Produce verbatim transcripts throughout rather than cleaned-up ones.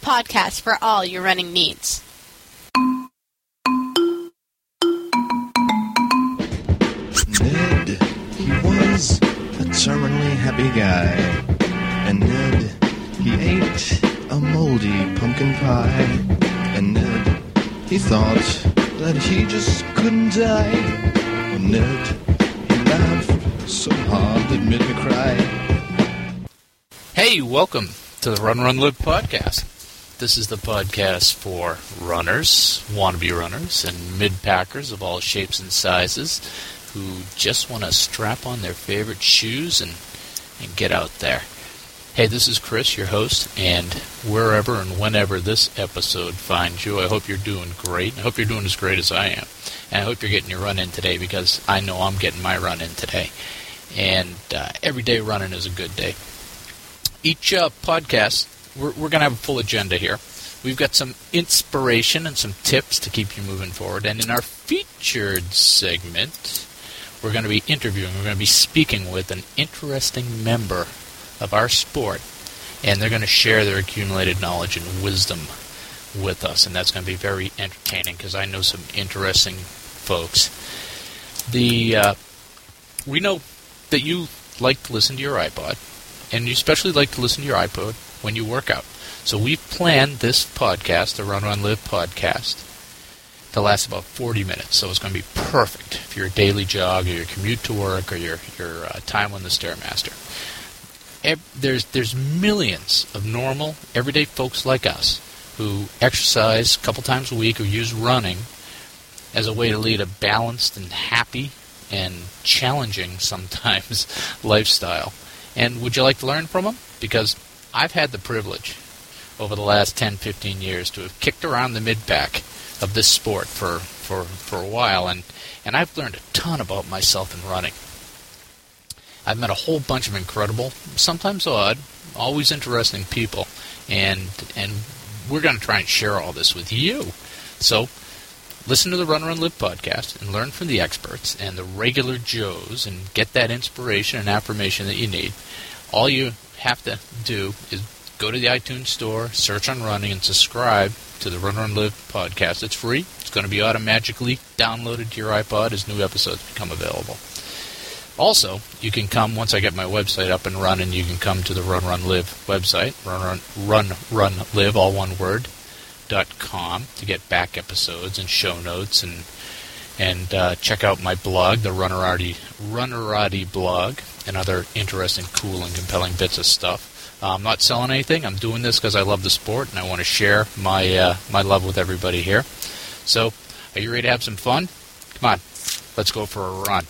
podcast for all your running needs. Ned, he was a terminally happy guy. And Ned, he ate a moldy pumpkin pie. And Ned, he thought that he just couldn't die. And Ned, he laughed so hard it made me cry. Hey, welcome to the Run, Run, Live podcast. This is the podcast for runners, wannabe runners, and mid-packers of all shapes and sizes who just want to strap on their favorite shoes and, and get out there. Hey, this is Chris, your host, and wherever and whenever this episode finds you, I hope you're doing great. I hope you're doing as great as I am. And I hope you're getting your run in today because I know I'm getting my run in today. And uh, every day running is a good day. Each uh, podcast, we're, we're going to have a full agenda here. We've got some inspiration and some tips to keep you moving forward. And in our featured segment, we're going to be interviewing, we're going to be speaking with an interesting member of our sport. And they're going to share their accumulated knowledge and wisdom with us. And that's going to be very entertaining because I know some interesting folks. The uh, we know that you like to listen to your iPod. And you especially like to listen to your iPod when you work out. So we've planned this podcast, the Run, Run, Live podcast, to last about forty minutes. So it's going to be perfect for your daily jog or your commute to work or your, your uh, time on the Stairmaster. There's, there's millions of normal, everyday folks like us who exercise a couple times a week or use running as a way to lead a balanced and happy and challenging sometimes lifestyle. And would you like to learn from them? Because I've had the privilege over the last ten, fifteen years to have kicked around the mid-pack of this sport for, for, for a while, and, and I've learned a ton about myself in running. I've met a whole bunch of incredible, sometimes odd, always interesting people, and and we're going to try and share all this with you. So listen to the Run, Run, Live podcast and learn from the experts and the regular Joes and get that inspiration and affirmation that you need. All you have to do is go to the iTunes store, search on running, and subscribe to the Run, Run, Live podcast. It's free. It's going to be automatically downloaded to your iPod as new episodes become available. Also, you can come, once I get my website up and running, you can come to the Run, Run, Live website, Run, Run, Run, Run, Live, all one word, dot com, to get back episodes and show notes and and uh, check out my blog, the Runnerati Runnerati blog, and other interesting, cool, and compelling bits of stuff. Uh, I'm not selling anything. I'm doing this because I love the sport and I want to share my uh, my love with everybody here. So, are you ready to have some fun? Come on, let's go for a run.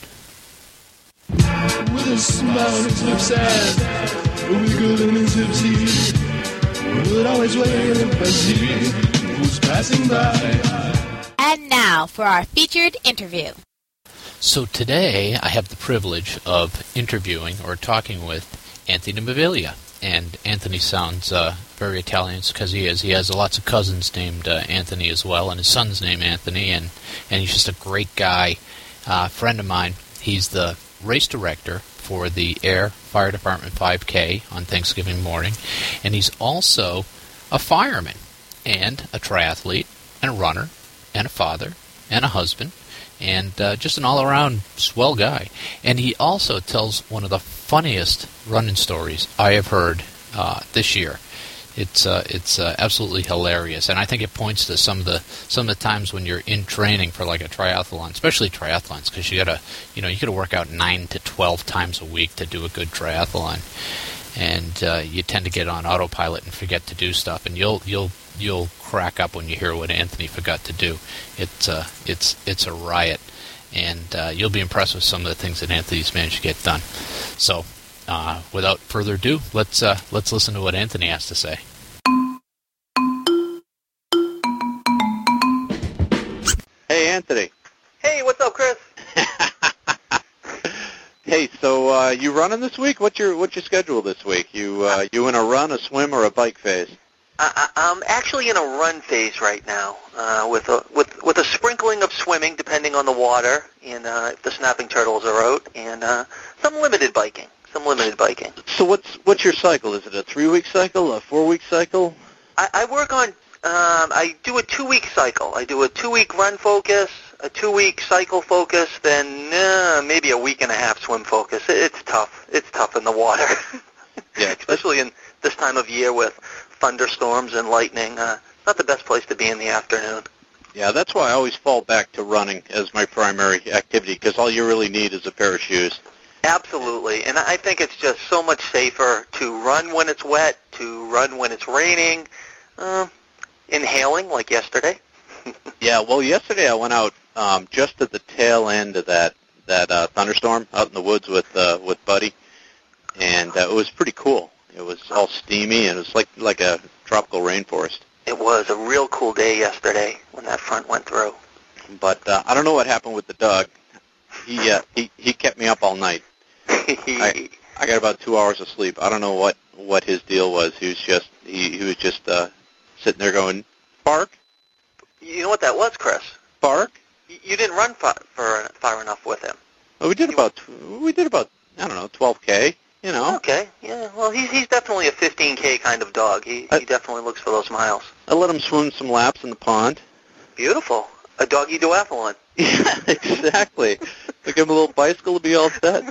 With a smile on his lips and a wiggle in his hips, he would always wait and see who's passing by. And now for our featured interview. So today I have the privilege of interviewing or talking with Anthony Maviglia. And Anthony sounds uh, very Italian because he is. He has lots of cousins named uh, Anthony as well, and his son's named Anthony, and, and he's just a great guy, uh, friend of mine. He's the race director for the Air Fire Department five K on Thanksgiving morning, and he's also a fireman and a triathlete and a runner and a father and a husband and uh, just an all-around swell guy. And he also tells one of the funniest running stories I have heard uh, this year. It's uh, it's uh, absolutely hilarious, and I think it points to some of the some of the times when you're in training for like a triathlon, especially triathlons, because you gotta you know you gotta work out nine to twelve times a week to do a good triathlon, and uh, you tend to get on autopilot and forget to do stuff, and you'll you'll you'll crack up when you hear what Anthony forgot to do. It's uh, it's it's a riot, and uh, you'll be impressed with some of the things that Anthony's managed to get done. So. Uh, without further ado, let's uh, let's listen to what Anthony has to say. Hey, Anthony. Hey, what's up, Chris? Hey, so uh, you running this week? What's your what's your schedule this week? You uh, you in a run, a swim, or a bike phase? I, I'm actually in a run phase right now, uh, with a with with a sprinkling of swimming, depending on the water, and uh, if the snapping turtles are out, and uh, some limited biking. Some limited biking. So what's what's your cycle? Is it a three-week cycle, a four-week cycle? I, I work on, um, I do a two-week cycle. I do a two-week run focus, a two-week cycle focus, then uh, maybe a week and a half swim focus. It, it's tough. It's tough in the water. Yeah, especially in this time of year with thunderstorms and lightning. Uh, not the best place to be in the afternoon. Yeah, that's why I always fall back to running as my primary activity, because all you really need is a pair of shoes. Absolutely, and I think it's just so much safer to run when it's wet, to run when it's raining, uh, inhaling like yesterday. Yeah, well, yesterday I went out um, just at the tail end of that that uh, thunderstorm out in the woods with uh, with Buddy, and uh, it was pretty cool. It was all steamy, and it was like like a tropical rainforest. It was a real cool day yesterday when that front went through. But uh, I don't know what happened with the dog. He uh, he he kept me up all night. I, I got about two hours of sleep. I don't know what, what his deal was. He was just he, he was just uh, sitting there going, bark, You know what that was, Chris? bark. You you didn't run far, far, far enough with him. Well, we did about we did about I don't know twelve K. You know. Okay, yeah. Well, he's he's definitely a fifteen K kind of dog. He I- he definitely looks for those miles. I let him swim some laps in the pond. Beautiful. A doggy duathlon. Yeah, exactly. Give him a little bicycle to be all set.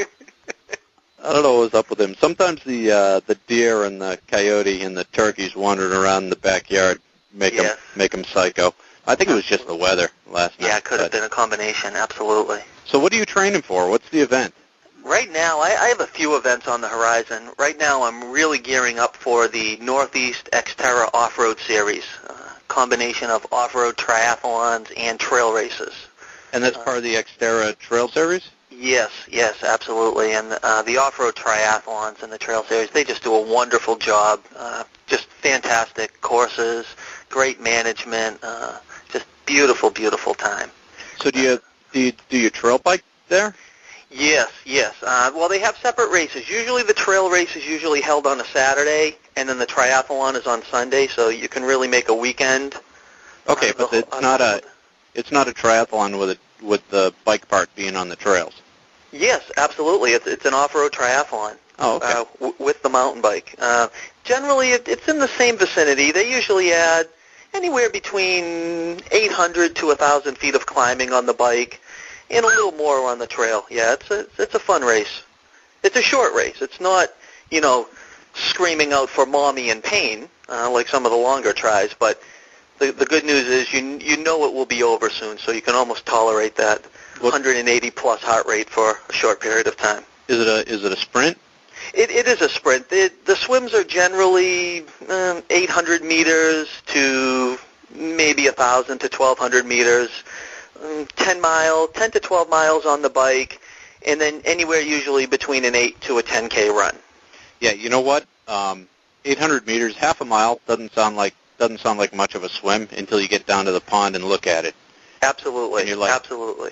I don't know what was up with him. Sometimes the uh, the deer and the coyote and the turkeys wandering around in the backyard make Yes. him make him psycho. I think it was just the weather last night. Yeah, it could have but- been a combination. Absolutely. So what are you training for? What's the event? Right now, I, I have a few events on the horizon. Right now, I'm really gearing up for the Northeast Xterra Off-Road Series, uh, combination of off-road triathlons and trail races. And that's part of the Xterra Trail Series? Yes, yes, absolutely. And uh, the off-road triathlons and the trail series, they just do a wonderful job. Uh, just fantastic courses, great management, uh, just beautiful, beautiful time. So do you do you, do you trail bike there? Yes, yes. Uh, well, they have separate races. Usually the trail race is usually held on a Saturday, and then the triathlon is on Sunday, so you can really make a weekend. Okay, uh, but the- it's on not the a road. it's not a triathlon with a, with the bike part being on the trails. Yes, absolutely. It's it's an off-road triathlon. Oh, okay. uh, w- with the mountain bike. Uh, generally, it, it's in the same vicinity. They usually add anywhere between eight hundred to one thousand feet of climbing on the bike, and a little more on the trail. Yeah, it's a it's a fun race. It's a short race. It's not, you know, screaming out for mommy in pain uh, like some of the longer tries. But the the good news is you you know it will be over soon, so you can almost tolerate that What- one hundred eighty plus heart rate for a short period of time. Is it a is it a sprint? It, it is a sprint. The, the swims are generally um, eight hundred meters to maybe one thousand to twelve hundred meters, um, ten mile, ten to twelve miles on the bike, and then anywhere usually between an eight to a ten K run. Yeah, you know what? Um, eight hundred meters, half a mile doesn't sound like doesn't sound like much of a swim until you get down to the pond and look at it. Absolutely, And you're like- absolutely.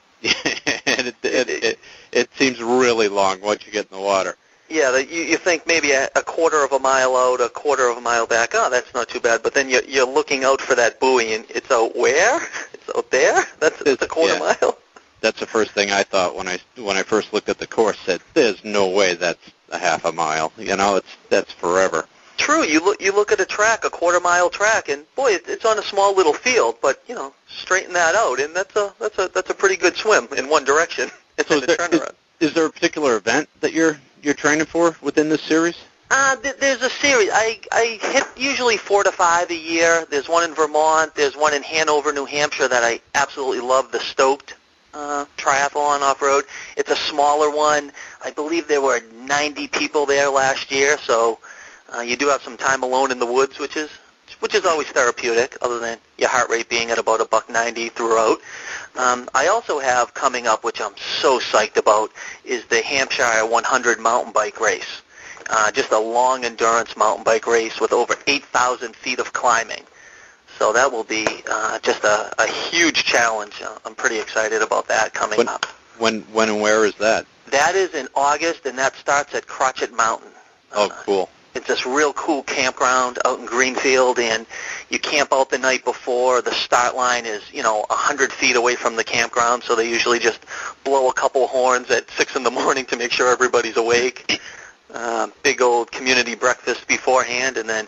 and it, it, it it seems really long once you get in the water. Yeah, the, you, you think maybe a, a quarter of a mile out, a quarter of a mile back. Oh, that's not too bad. But then you're, you're looking out for that buoy, and it's out where? It's out there? That's, that's a quarter Yeah. mile? That's the first thing I thought when I when I first looked at the course. Said, "There's no way that's a half a mile. You know, it's that's forever." True. You look you look at a track, a quarter mile track, and boy, it, it's on a small little field. But you know, straighten that out, and that's a that's a that's a pretty good swim in one direction. It's So in is a there, is, turnaround. is there a particular event that you're you're training for within this series? Uh, th- there's a series. I I hit usually four to five a year. There's one in Vermont. There's one in Hanover, New Hampshire that I absolutely love. The Stoked uh, Triathlon off-road. It's a smaller one. I believe there were ninety people there last year. So uh, you do have some time alone in the woods, which is which is always therapeutic. Other than your heart rate being at about a buck ninety throughout. Um, I also have coming up, which I'm so psyched about, is the Hampshire one hundred mountain bike race. Uh, just a long endurance mountain bike race with over eight thousand feet of climbing. So that will be uh, just a, a huge challenge. Uh, I'm pretty excited about that coming When, up. when when and where is that? That is in August, and that starts at Crotchet Mountain. Oh, Uh, cool. It's this real cool campground out in Greenfield, and you camp out the night before. The start line is, you know, one hundred feet away from the campground, so they usually just blow a couple horns at six in the morning to make sure everybody's awake. Uh, big old community breakfast beforehand, and then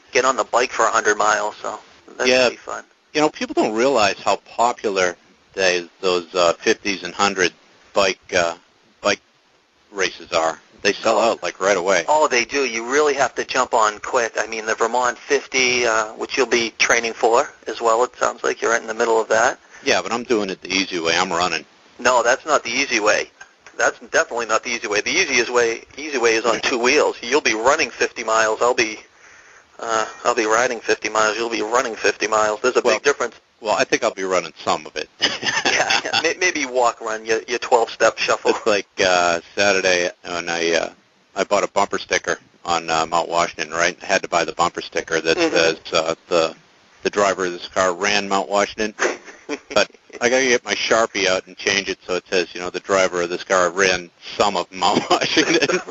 get on the bike for one hundred miles. So that Yeah. would be fun. You know, people don't realize how popular they, those uh, fifties and one hundred bike uh, bike races are. They sell Oh. out like right away. Oh, they do. You really have to jump on quick. I mean, the Vermont fifty, uh, which you'll be training for as well. It sounds like you're right in the middle of that. Yeah, but I'm doing it the easy way. I'm running. No, that's not the easy way. That's definitely not the easy way. The easiest way, easy way is on two wheels. You'll be running fifty miles. I'll be, uh, I'll be riding fifty miles. You'll be running fifty miles. There's a Well- big difference. Well, I think I'll be running some of it. Yeah, yeah. May- maybe walk, run, your your twelve-step shuffle. It's like uh, Saturday when I uh, I bought a bumper sticker on uh, Mount Washington. Right, I had to buy the bumper sticker that Mhm. says uh, the the driver of this car ran Mount Washington. But I gotta get my Sharpie out and change it so it says, you know, the driver of this car ran some of Mount Washington.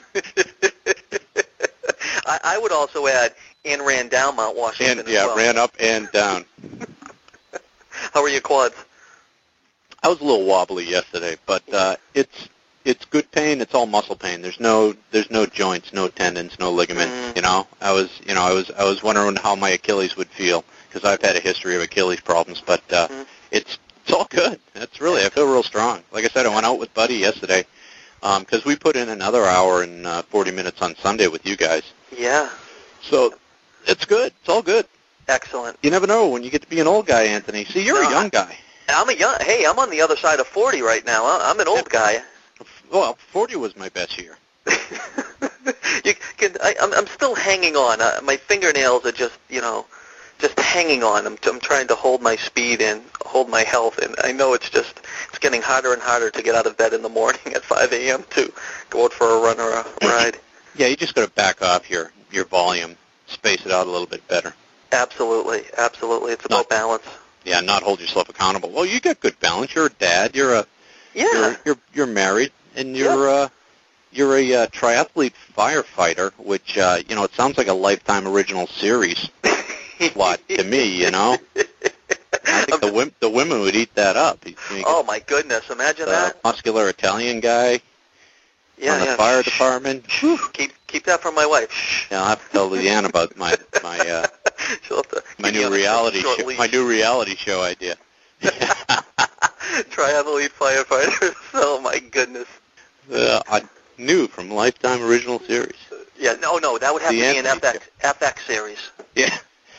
I, I would also add and ran down Mount Washington and as yeah, well. ran up and down. How are your quads? I was a little wobbly yesterday, but uh, it's it's good pain. It's all muscle pain. There's no there's no joints, no tendons, no ligaments. Mm. You know, I was you know I was I was wondering how my Achilles would feel because I've had a history of Achilles problems, but uh, Mm. it's it's all good. It's really I feel real strong. Like I said, I went out with Buddy yesterday because we put in another hour and uh, forty minutes on Sunday with you guys. Yeah, So it's good. It's all good. excellent. You never know when you get to be an old guy, Anthony. See, you're No, a young guy. I'm a young. Hey, I'm on the other side of forty right now. I- I'm an old guy. Well, forty was my best year. you can, I, I'm, I'm still hanging on. Uh, my fingernails are just, you know, just hanging on. I'm, I'm trying to hold my speed and hold my health, and I know it's just, it's getting harder and harder to get out of bed in the morning at five a.m. to go out for a run or a ride. Yeah, you just got to back off your, your volume, space it out a little bit better. Absolutely, absolutely. It's about Not- balance. Yeah, not hold yourself accountable. Well, you got good balance. You're a dad. You're a Yeah. you're you're, you're married, and you're uh, you're a uh, triathlete firefighter, which uh, you know it sounds like a Lifetime original series plot to me. You know, I think the women the women would eat that up. You think Oh my goodness! Imagine the that. muscular Italian guy Yeah, from the yeah. fire department. Keep keep that from my wife. Yeah, I'll have to tell Leanne about my my uh, She'll have to my give me new on a reality short show, leash. my new reality show idea. Triathlete firefighters. Oh my goodness. uh, I new from Lifetime original series. Yeah, no, no, that would have The to be an Anthony F X F X series. Yeah.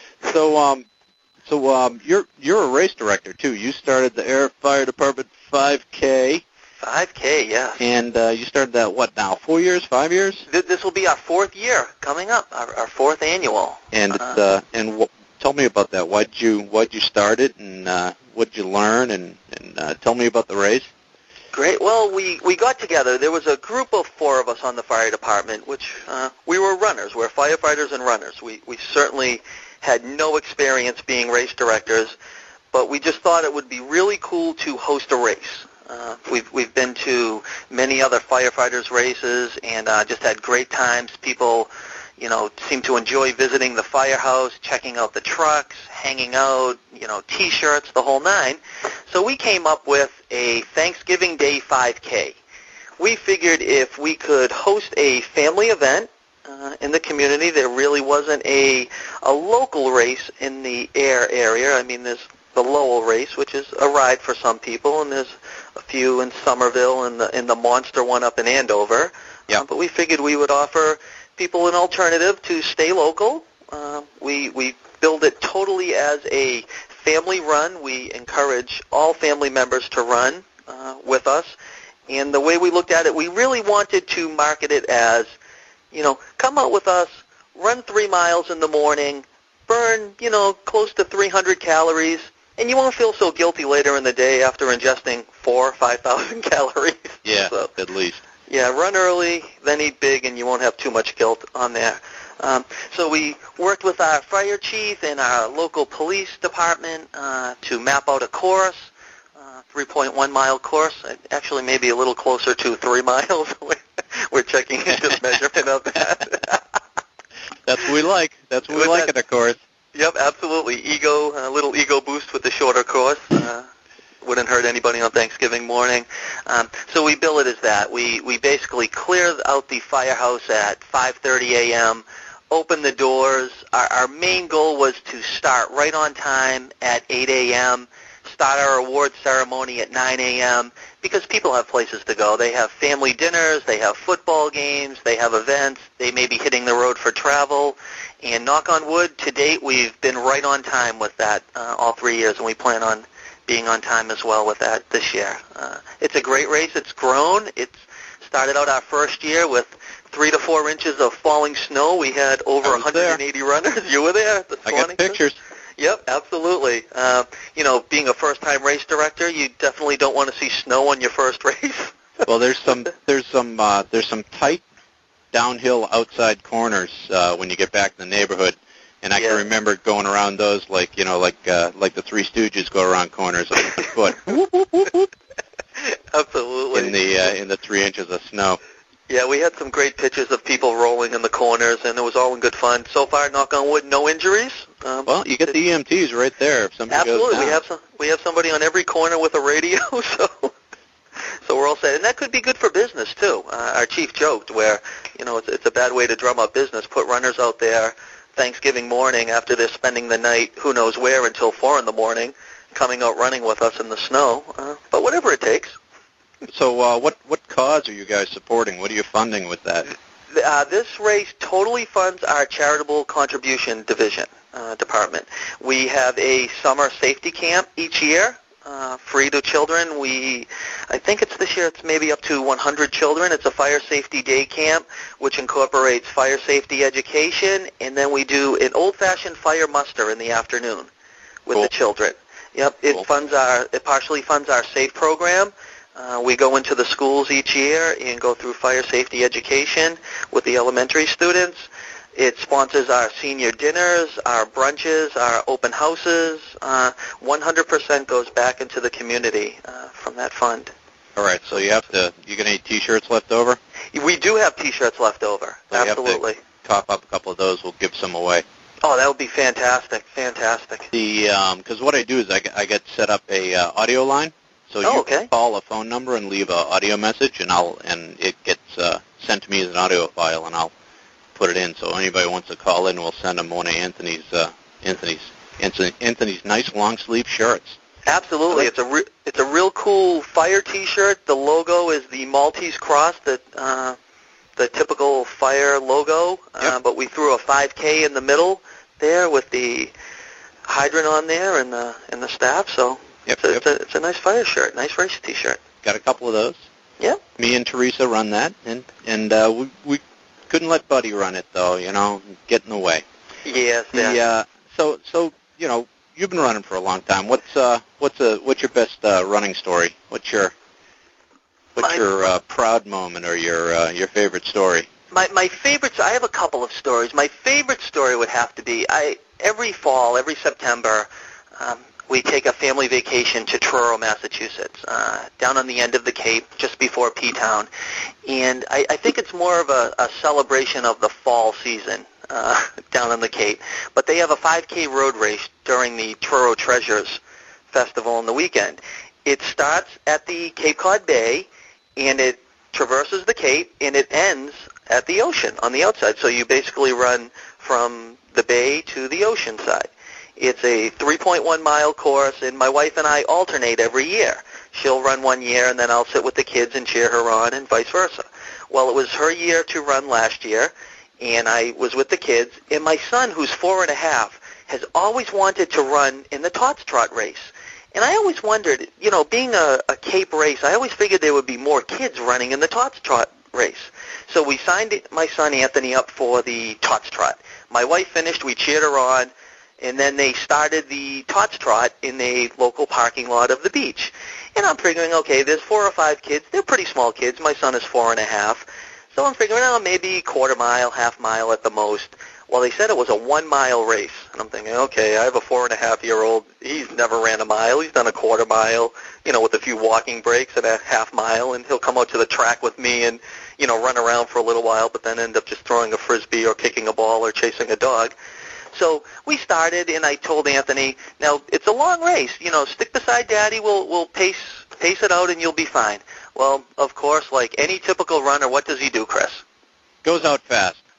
So um, so um, you're you're a race director too. You started the Air Fire Department five K, five K, yeah. and uh, you started that what now? Four years? Five years? Th- This will be our fourth year coming up, our, our fourth annual. And it's, uh, and wh- tell me about that. Why'd you why'd you start it, and uh, what'd you learn, and and uh, tell me about the race. Great. Well, we, we got together. There was a group of four of us on the fire department, which uh, we were runners. We're firefighters and runners. We we certainly had no experience being race directors, but we just thought it would be really cool to host a race. Uh, we've we've been to many other firefighters races and uh, just had great times. People, you know, seem to enjoy visiting the firehouse, checking out the trucks, hanging out, you know, T-shirts, the whole nine. So we came up with a Thanksgiving Day five K. We figured if we could host a family event uh, in the community, there really wasn't a a local race in the Air area. I mean, there's the Lowell race, which is a ride for some people, and there's a few in Somerville and the and the Monster one up in Andover. Yeah. Uh, but we figured we would offer people an alternative to stay local. Uh, we we build it totally as a family run. We encourage all family members to run uh, with us. And the way we looked at it, we really wanted to market it as, you know, come out with us, run three miles in the morning, burn, you know, close to three hundred calories, and you won't feel so guilty later in the day after ingesting four or five thousand calories. Yeah, So, at least. yeah, run early, then eat big, and you won't have too much guilt on there. Um, so we worked with our fire chief and our local police department uh, to map out a course, uh, three point one mile course, actually maybe a little closer to three miles. We're checking into measurement of that. That's what we like. That's what we With like that- at a course. Yep, absolutely. Ego, a little ego boost with the shorter course. Uh, wouldn't hurt anybody on Thanksgiving morning. Um, so we bill it as that. We we basically clear out the firehouse at five thirty a.m., open the doors. Our, our main goal was to start right on time at eight a.m., start our award ceremony at nine a.m., because people have places to go. They have family dinners, they have football games, they have events, they may be hitting the road for travel. And knock on wood, to date, we've been right on time with that uh, all three years, and we plan on being on time as well with that this year. Uh, it's a great race. It's grown. It's started out our first year with three to four inches of falling snow. We had over one hundred eighty there. runners. You were there at the I got pictures. Yep, absolutely. Uh, you know, being a first-time race director, you definitely don't want to see snow on your first race. Well, there's some there's some uh, there's some tight downhill outside corners uh, when you get back in the neighborhood, and I yeah. can remember going around those like you know like uh, like the Three Stooges go around corners on the foot. Whoop, whoop, whoop, whoop. Absolutely. In the uh, in the three inches of snow. Yeah, we had some great pictures of people rolling in the corners, and it was all in good fun. So far, knock on wood, no injuries. Um, well, you get the E M Ts right there. If somebody absolutely, goes down. we have some. We have somebody on every corner with a radio, so so we're all set. And that could be good for business too. Uh, our chief joked where you know it's, it's a bad way to drum up business. Put runners out there Thanksgiving morning after they're spending the night who knows where until four in the morning, coming out running with us in the snow. Uh, but whatever it takes. So uh, what what cause are you guys supporting? What are you funding with that? Uh, this race totally funds our charitable contribution division uh, department. We have a summer safety camp each year, uh, free to children. We, I think it's this year. It's maybe up to one hundred children. It's a fire safety day camp, which incorporates fire safety education, and then we do an old-fashioned fire muster in the afternoon with cool. the children. Yep, it cool. funds our. It partially funds our SAFE program. Uh, we go into the schools each year and go through fire safety education with the elementary students. It sponsors our senior dinners, our brunches, our open houses. Uh, one hundred percent goes back into the community uh, from that fund. All right, so you have to. You got any T-shirts left over? We do have T-shirts left over. So Absolutely. You have to top up a couple of those. We'll give some away. Oh, that would be fantastic! Fantastic. The because um, what I do is I, I get set up a uh, audio line. So oh, you okay. call a phone number and leave an audio message, and I'll and it gets uh, sent to me as an audio file, and I'll put it in. So anybody wants to call in, we'll send them one of Anthony's uh, Anthony's Anthony's nice long sleeve shirts. Absolutely, it's a re- it's a real cool fire T-shirt. The logo is the Maltese cross, that uh, the typical fire logo, uh, yep. but we threw a five K in the middle there with the hydrant on there and the and the staff. So. Yep, So yep. it's, a, it's a nice fire shirt, nice race T-shirt. Got a couple of those. Yeah. Me and Teresa run that, and and uh, we we couldn't let Buddy run it though. You know, get in the way. Yes. The, Yeah. uh, so so you know, you've been running for a long time. What's uh what's a what's your best uh, running story? What's your what's My, your uh, proud moment or your uh, your favorite story? My my favorite. I have a couple of stories. My favorite story would have to be I every fall, every September. Um, We take a family vacation to Truro, Massachusetts, uh, down on the end of the Cape, just before P-Town. And I, I think it's more of a, a celebration of the fall season uh, down on the Cape. But they have a five K road race during the Truro Treasures Festival on the weekend. It starts at the Cape Cod Bay, and it traverses the Cape, and it ends at the ocean on the outside. So you basically run from the bay to the ocean side. It's a three point one mile course, and my wife and I alternate every year. She'll run one year, and then I'll sit with the kids and cheer her on, and vice versa. Well, it was her year to run last year, and I was with the kids. And my son, who's four and a half, has always wanted to run in the Tots Trot race. And I always wondered, you know, being a, a Cape race, I always figured there would be more kids running in the Tots Trot race. So we signed my son Anthony up for the Tots Trot. My wife finished. We cheered her on. And then they started the Tots Trot in a local parking lot of the beach. And I'm figuring, okay, there's four or five kids. They're pretty small kids. My son is four and a half. So I'm figuring, oh, maybe quarter mile, half mile at the most. Well, they said it was a one-mile race. And I'm thinking, okay, I have a four-and-a-half-year-old. He's never ran a mile. He's done a quarter mile, you know, with a few walking breaks and a half mile. And he'll come out to the track with me and, you know, run around for a little while, but then end up just throwing a Frisbee or kicking a ball or chasing a dog. So we started, and I told Anthony, now, it's a long race. You know, stick beside Daddy. We'll, we'll pace, pace it out, and you'll be fine. Well, of course, like any typical runner, what does he do, Chris? Goes out fast.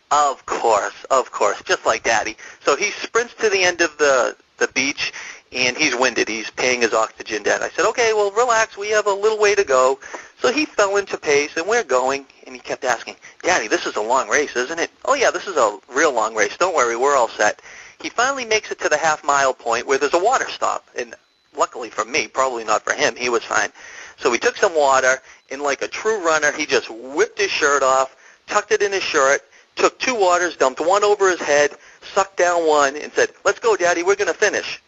Of course, of course, just like Daddy. So he sprints to the end of the, the beach, and he's winded. He's paying his oxygen debt. I said, okay, well, relax. We have a little way to go. So he fell into pace, and we're going, and he kept asking, Daddy, this is a long race, isn't it? Oh, yeah, this is a real long race. Don't worry, we're all set. He finally makes it to the half-mile point where there's a water stop, and luckily for me, probably not for him, he was fine. So we took some water, and like a true runner, he just whipped his shirt off, tucked it in his shirt, took two waters, dumped one over his head, sucked down one, and said, let's go, Daddy, we're going to finish.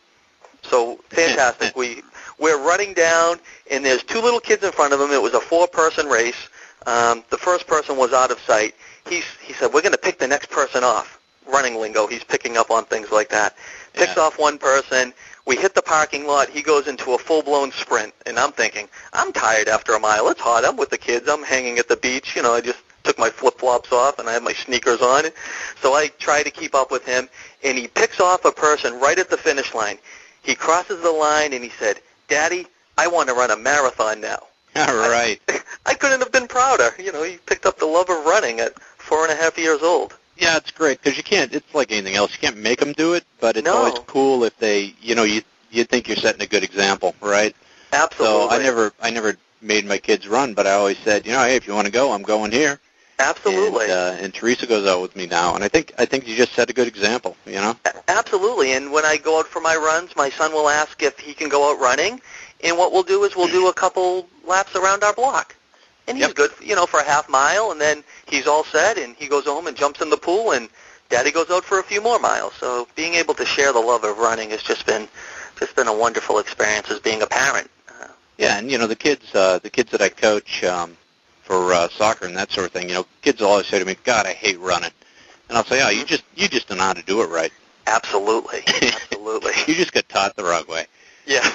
So fantastic. we, we're running down, and there's two little kids in front of him. It was a four-person race. Um, the first person was out of sight. He's, he said, we're going to pick the next person off. Running lingo, he's picking up on things like that. Picks Yeah. off one person. We hit the parking lot. He goes into a full-blown sprint, and I'm thinking, I'm tired after a mile. It's hot. I'm with the kids. I'm hanging at the beach. You know, I just took my flip-flops off, and I had my sneakers on. So I try to keep up with him, and he picks off a person right at the finish line. He crosses the line, and he said, Daddy, I want to run a marathon now. All right. I, I couldn't have been prouder. You know, he picked up the love of running at four and a half years old. Yeah, it's great because you can't. It's like anything else. You can't make them do it, but it's No. always cool if they, you know, you you think you're setting a good example, right? Absolutely. So I never, I never made my kids run, but I always said, you know, hey, if you want to go, I'm going here. Absolutely. And, uh, and Teresa goes out with me now, and I think I think you just set a good example, you know. A- Absolutely. And when I go out for my runs, my son will ask if he can go out running, and what we'll do is we'll do a couple laps around our block. And he's Yep. good, you know, for a half mile, and then he's all set, and he goes home and jumps in the pool, and Daddy goes out for a few more miles. So being able to share the love of running has just been just been a wonderful experience as being a parent. Uh, Yeah, and you know the kids, uh, the kids that I coach um, for uh, soccer and that sort of thing, you know, kids will always say to me, "God, I hate running," and I'll say, "Oh, you just you just don't know how to do it right. absolutely. Absolutely. You just got taught the wrong way." Yeah.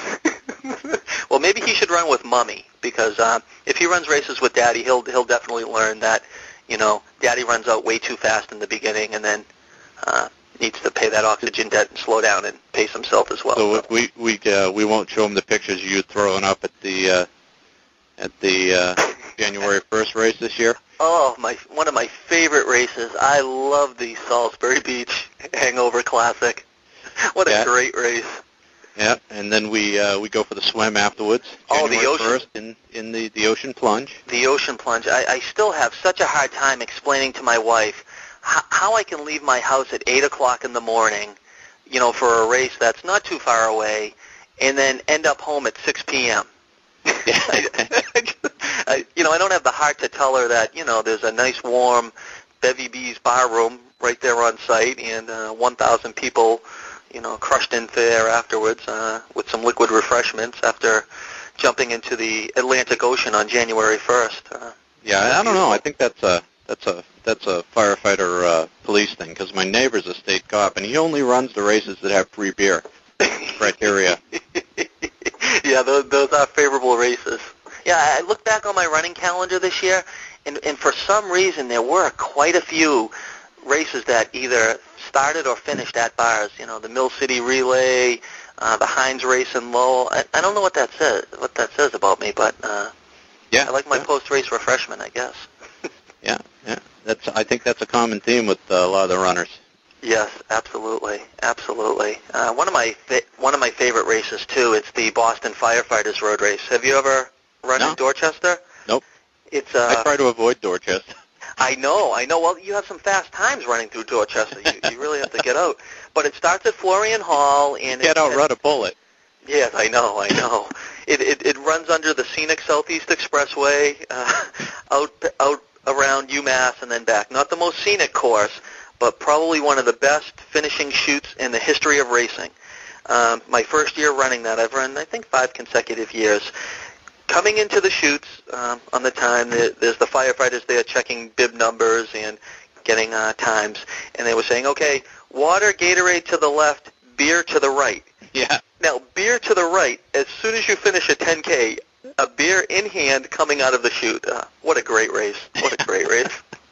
Well, maybe he should run with Mummy, because uh, if he runs races with Daddy, he'll he'll definitely learn that, you know, Daddy runs out way too fast in the beginning, and then uh, needs to pay that oxygen debt and slow down and pace himself as well. So we we uh, we won't show them the pictures of you throwing up at the uh, at the uh, January first race this year. Oh, my one of my favorite races. I love the Salisbury Beach Hangover Classic. What a Yeah. great race. Yeah, and then we uh, we go for the swim afterwards. Oh, the January ocean. first in in the the ocean plunge. The ocean plunge. I, I still have such a hard time explaining to my wife how, how I can leave my house at eight o'clock in the morning, you know, for a race that's not too far away, and then end up home at six p.m. I, I, you know, I don't have the heart to tell her that, you know, there's a nice warm Bevy Bees bar room right there on site, and uh, one thousand people, you know, crushed in there afterwards uh, with some liquid refreshments after jumping into the Atlantic Ocean on January first. Uh, Yeah, I don't know. I think that's a that's a that's a firefighter uh, police thing because my neighbor's a state cop and he only runs the races that have free beer criteria. Yeah, those, those are favorable races. Yeah, I look back on my running calendar this year, and, and for some reason there were quite a few races that either started or finished at bars. You know, the Mill City Relay, uh, the Heinz race in Lowell. I, I don't know what that says. What that says about me, but uh, Yeah, I like my yeah. post-race refreshment, I guess. Yeah, yeah. That's I think that's a common theme with uh, a lot of the runners. Yes, absolutely, absolutely. Uh, one of my fa- one of my favorite races too. It's the Boston Firefighters Road Race. Have you ever run No. in Dorchester? Nope. It's uh, I try to avoid Dorchester. I know, I know. Well, you have some fast times running through Dorchester. You, you really have to get out. But it starts at Florian Hall, and Get it, out, run a bullet. Yes, I know, I know. It it, it runs under the scenic Southeast Expressway, uh, out out around UMass and then back. Not the most scenic course, but probably one of the best finishing chutes in the history of racing. Um, my first year running that, I've run, I think, five consecutive years. Coming into the chutes um, on the time, there- there's the firefighters there checking bib numbers and getting uh, times, and they were saying, okay, water, Gatorade to the left, beer to the right. Yeah. Now, beer to the right, as soon as you finish a ten K, a beer in hand coming out of the chute. Uh, what a great race. What a great race.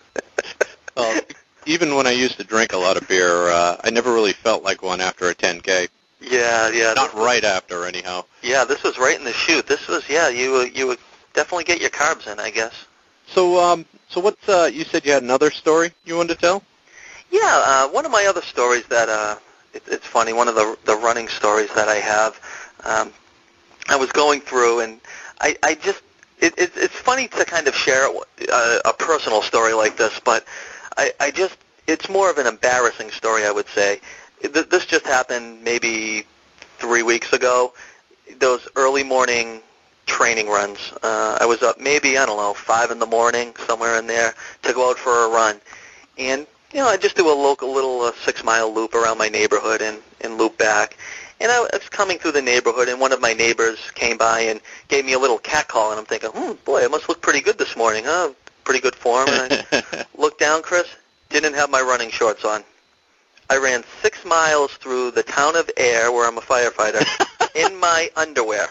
Well, even when I used to drink a lot of beer, uh, I never really felt like one after a ten K. Yeah, yeah. Not this was- right after, anyhow. Yeah, this was right in the chute. This was, yeah, you uh, you would definitely get your carbs in, I guess. So, um, so what's uh, you said you had another story you wanted to tell? Yeah, uh, one of my other stories that uh, it, it's funny. One of the the running stories that I have. Um, I was going through, and I, I just it, it, it's funny to kind of share a, a personal story like this, but I, I just it's more of an embarrassing story, I would say. It, this just happened maybe three weeks ago. Those early morning training runs. Uh, I was up maybe, I don't know, five in the morning, somewhere in there, to go out for a run. And, you know, I just do a local little uh, six-mile loop around my neighborhood and, and loop back. And I was coming through the neighborhood, and one of my neighbors came by and gave me a little cat call, and I'm thinking, hmm, boy, I must look pretty good this morning, huh? Pretty good form. And I looked down, Chris, didn't have my running shorts on. I ran six miles through the town of Air, where I'm a firefighter, in my underwear.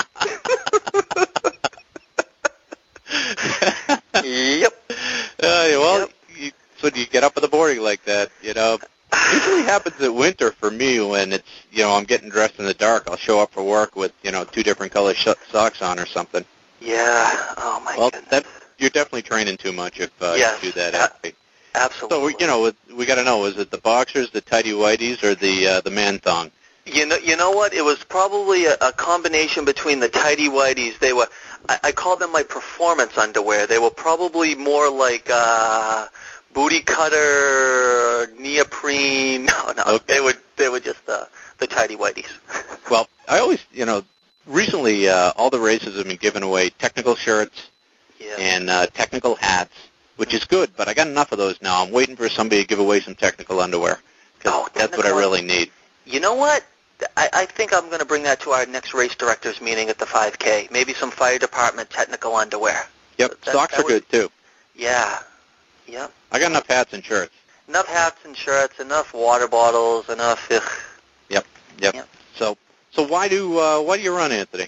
Yep. Uh, well, Yep. You, so you get up in the morning like that, you know. It usually happens in winter for me when it's, you know, I'm getting dressed in the dark. I'll show up for work with, you know, two different colored sh- socks on or something. Yeah. Oh, my well, goodness. that, you're definitely training too much if uh, Yes. you do that. A- Actually. Absolutely. So, we, you know, we got to know, is it the boxers, the tighty whities, or the uh, the man thong? You know, you know what? It was probably a, a combination between the tighty whities. They were, I, I called them my performance underwear. They were probably more like uh, booty cutter, neoprene. No, no, Okay. they were they were just uh, the tighty whities. Well, I always, you know, recently uh, all the races have been giving away technical shirts Yeah. and uh, technical hats, which is good, but I got enough of those now. I'm waiting for somebody to give away some technical underwear, 'cause Oh, that's what I technical really need. You know what? I, I think I'm going to bring that to our next race directors meeting at the five K. Maybe some fire department technical underwear. Yep, That- socks that are good, too. Yeah. Yep. I got enough hats and shirts. Enough hats and shirts, enough water bottles, enough. Ugh. Yep, yep. Yep. So, so why do uh, why do you run, Anthony?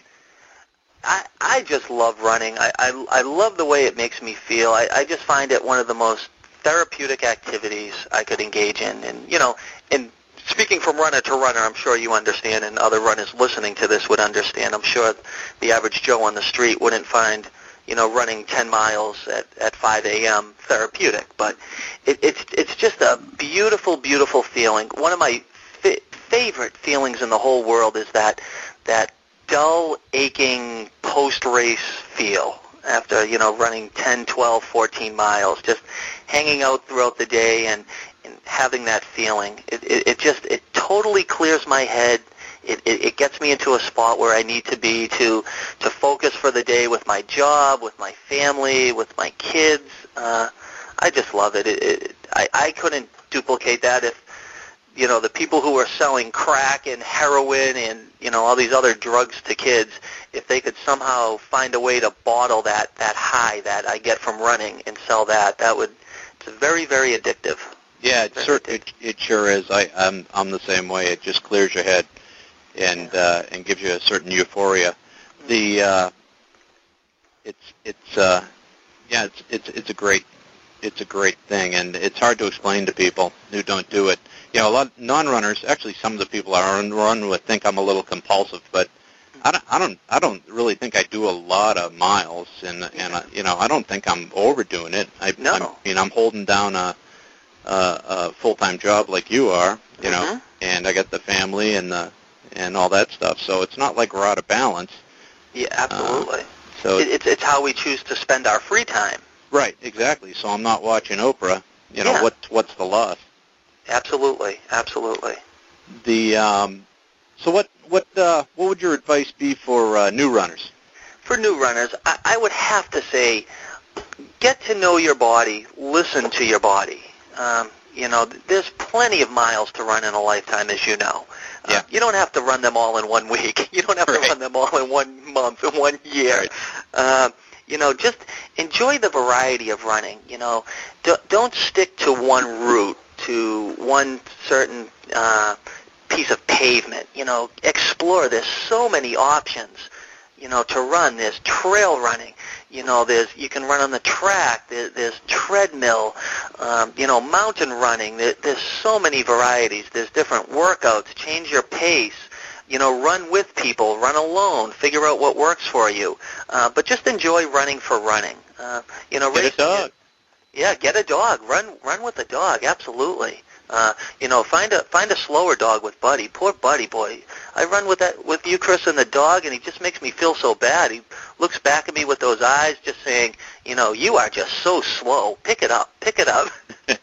I, I just love running. I, I, I love the way it makes me feel. I, I just find it one of the most therapeutic activities I could engage in. And, you know, and speaking from runner to runner, I'm sure you understand, and other runners listening to this would understand. I'm sure the average Joe on the street wouldn't find, you know, running ten miles at, at five a.m. therapeutic. But it, it's, it's just a beautiful, beautiful feeling. One of my fi- favorite feelings in the whole world is that that dull, aching post-race feel after, you know, running ten, twelve, fourteen miles, just hanging out throughout the day and, and having that feeling. It, it, it just, it totally clears my head. It, it, it gets me into a spot where I need to be to, to focus for the day with my job, with my family, with my kids. Uh, I just love it. It, it I, I couldn't duplicate that if, you know, the people who are selling crack and heroin and, you know, all these other drugs to kids, if they could somehow find a way to bottle that, that high that I get from running and sell that, that would, it's very, very addictive. Yeah, it, Very cer- addictive. it, it sure is. I, I'm I'm the same way. It just clears your head and uh, and gives you a certain euphoria. The uh, it's it's uh, yeah, it's it's it's a great it's a great thing, and it's hard to explain to people who don't do it. You know, a lot of non-runners, actually some of the people I run with think I'm a little compulsive, but I don't, I don't, I don't really think I do a lot of miles, and and uh, you know, I don't think I'm overdoing it. I, No. I'm, I mean, I'm holding down a, a, a full-time job like you are, you know, Mhm. and I got the family and the and all that stuff, so it's not like we're out of balance. Yeah, absolutely. So it, it's, it's how we choose to spend our free time. right, exactly. So I'm not watching Oprah. You know, Yeah. what what's the loss? Absolutely, absolutely. The um, so what what uh, what would your advice be for uh, new runners? For new runners, I, I would have to say, get to know your body, listen to your body. Um, you know, th- there's plenty of miles to run in a lifetime, as you know. Uh, Yeah. You don't have to run them all in one week. You don't have Right. to run them all in one month, in one year. Right. Uh, you know, just enjoy the variety of running. You know, D- don't stick to one route, to one certain uh, piece of pavement. You know, explore. There's so many options, you know, to run. There's trail running. You know, there's you can run on the track. There, there's treadmill. Um, you know, mountain running. There, there's so many varieties. There's different workouts. Change your pace. You know, run with people. Run alone. Figure out what works for you. Uh, but just enjoy running for running. Uh, you know, Get a racing dog. is- Yeah, get a dog. Run run with a dog, absolutely. Uh, you know, find a find a slower dog with Buddy. Poor Buddy, boy. I run with that with you, Chris, and the dog, and he just makes me feel so bad. He looks back at me with those eyes, just saying, you know, you are just so slow. Pick it up, pick it up.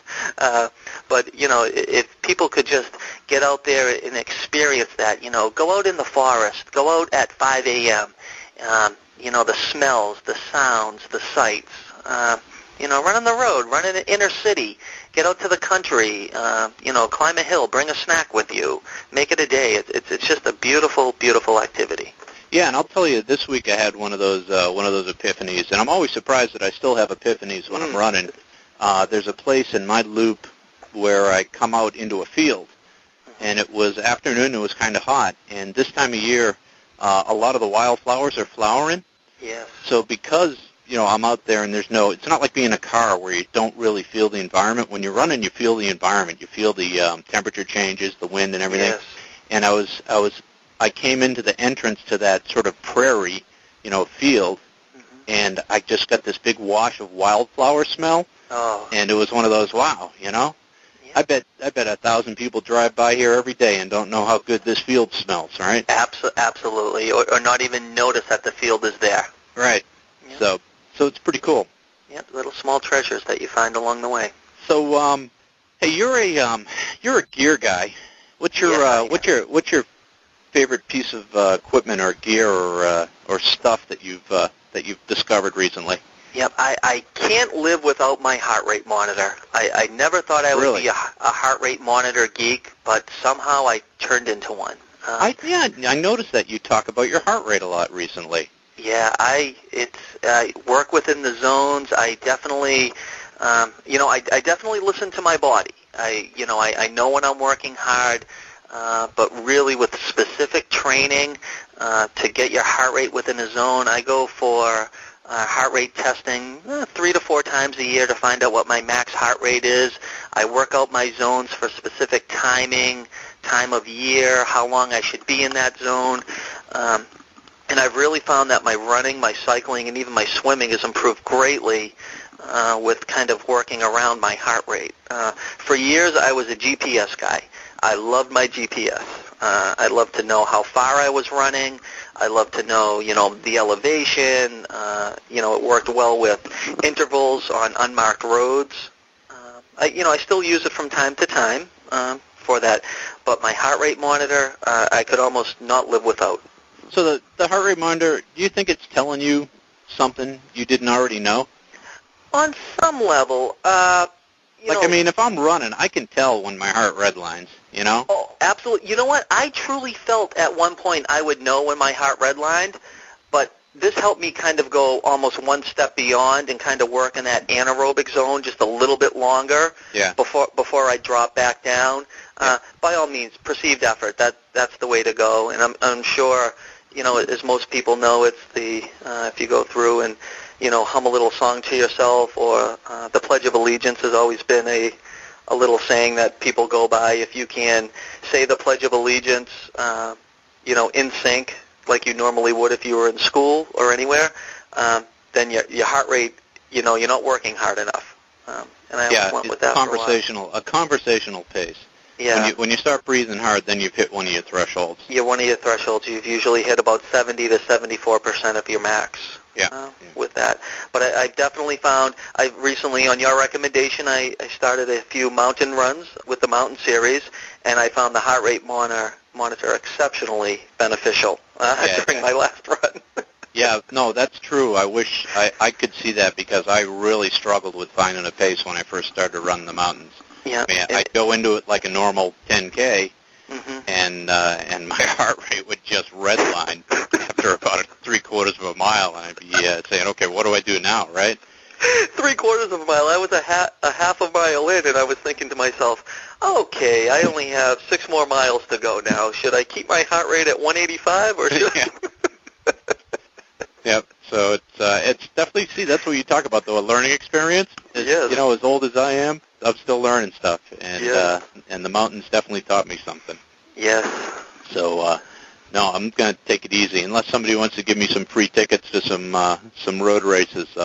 uh, but you know, if people could just get out there and experience that, you know, go out in the forest, go out at five a.m. Um, you know, the smells, the sounds, the sights. Uh, you know, run on the road, run in the inner city. Get out to the country, uh, you know, climb a hill, bring a snack with you, make it a day. It's, it's it's just a beautiful, beautiful activity. Yeah, and I'll tell you, this week I had one of those uh, one of those epiphanies, and I'm always surprised that I still have epiphanies when mm. I'm running. Uh, there's a place in my loop where I come out into a field, and it was afternoon. It was kind of hot, and this time of year, uh, a lot of the wildflowers are flowering. Yes. So because you know, I'm out there and there's no, it's not like being in a car where you don't really feel the environment. When you're running, you feel the environment. You feel the um, temperature changes, the wind and everything. Yes. And I was, I was, I came into the entrance to that sort of prairie, you know, field, mm-hmm. and I just got this big wash of wildflower smell. Oh. And it was one of those, wow, you know? Yeah. I bet, I bet a thousand people drive by here every day and don't know how good this field smells, right? Abso- absolutely. Or, or not even notice that the field is there. Right. Yeah. So, So it's pretty cool. Yep, little small treasures that you find along the way. So, um, hey, you're a um, you're a gear guy. What's your yeah, uh, what's your what's your favorite piece of uh, equipment or gear or uh, or stuff that you've uh, that you've discovered recently? Yep, I, I can't live without my heart rate monitor. I, I never thought I would really? be a, a heart rate monitor geek, but somehow I turned into one. Um, I yeah, I noticed that you talk about your heart rate a lot recently. Yeah, I it's I work within the zones. I definitely, um, you know, I, I definitely listen to my body. I, you know, I, I know when I'm working hard, uh, but really with specific training uh, to get your heart rate within a zone, I go for uh, heart rate testing uh, three to four times a year to find out what my max heart rate is. I work out my zones for specific timing, time of year, how long I should be in that zone. Um, And I've really found that my running, my cycling, and even my swimming has improved greatly uh, with kind of working around my heart rate. Uh, for years, I was a G P S guy. I loved my G P S. Uh, I loved to know how far I was running. I loved to know, you know, the elevation. Uh, you know, it worked well with intervals on unmarked roads. Uh, I, you know, I still use it from time to time uh, for that. But my heart rate monitor, uh, I could almost not live without. So the, the heart rate monitor, do you think it's telling you something you didn't already know? On some level, uh, you like, know, I mean, if I'm running, I can tell when my heart redlines, you know? Oh, absolutely. You know what? I truly felt at one point I would know when my heart redlined, but this helped me kind of go almost one step beyond and kind of work in that anaerobic zone just a little bit longer yeah. before before I drop back down. Uh, by all means, perceived effort, that that's the way to go, and I'm, I'm sure... You know, as most people know, it's the, uh, if you go through and, you know, hum a little song to yourself, or uh, the Pledge of Allegiance has always been a, a little saying that people go by. If you can say the Pledge of Allegiance, uh, you know, in sync, like you normally would if you were in school or anywhere, um, then your, your heart rate, you know, you're not working hard enough. Um, and I yeah, went with it's that conversational, for a while. a conversational pace. Yeah. When you, when you start breathing hard, then you've hit one of your thresholds. You're one of your thresholds. You've usually hit about seventy to seventy-four percent of your max yeah. Uh, yeah. with that. But I, I've definitely found, I recently, on your recommendation, I, I started a few mountain runs with the Mountain Series, and I found the heart rate monitor, monitor exceptionally beneficial uh, yeah, during yeah. my last run. Yeah, no, that's true. I wish I, I could see that because I really struggled with finding a pace when I first started running the mountains. Yeah, I mean, and, I'd go into it like a normal ten K, mm-hmm. and uh, and my heart rate would just redline after about three quarters of a mile, and I'd be uh, saying, okay, what do I do now, right? Three quarters of a mile. I was a, ha- a half a mile in, and I was thinking to myself, okay, I only have six more miles to go now. Should I keep my heart rate at one eighty-five, or should yeah. I... Yep. So it's uh, it's definitely, see, that's what you talk about, though, a learning experience. It's, yes. You know, as old as I am, I'm still learning stuff, and yeah. uh, and the mountains definitely taught me something. Yes. So uh, no, I'm going to take it easy. Unless somebody wants to give me some free tickets to some uh, some road races, uh,